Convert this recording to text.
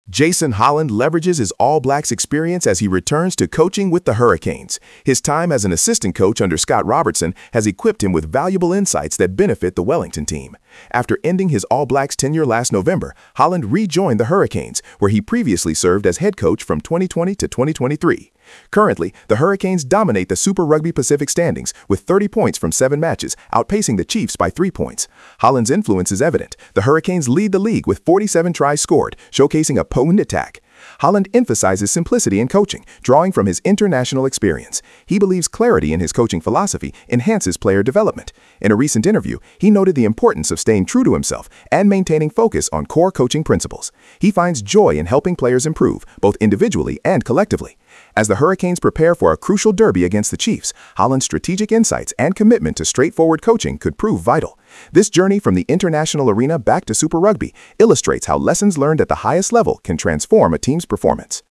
Jason Holland leverages his All Blacks experience as he returns to coaching with the Hurricanes. His time as an assistant coach under Scott Robertson has equipped him with valuable insights that benefit the Wellington team. After ending his All Blacks tenure last November, Holland rejoined the Hurricanes, where he previously served as head coach from 2020 to 2023. Currently, the Hurricanes dominate the Super Rugby Pacific standings with 30 points from 7 matches, outpacing the Chiefs by 3 points. Holland's influence is evident. The Hurricanes lead the league with 47 tries scored, showcasing a potent attack. Holland emphasizes simplicity in coaching, drawing from his international experience. He believes clarity in his coaching philosophy enhances player development. In a recent interview, he noted the importance of staying true to himself and maintaining focus on core coaching principles. He finds joy in helping players improve, both individually and collectively. As the Hurricanes prepare for a crucial derby against the Chiefs, Holland's strategic insights and commitment to straightforward coaching could prove vital. This journey from the international arena back to Super Rugby illustrates how lessons learned at the highest level can transform a team's performance.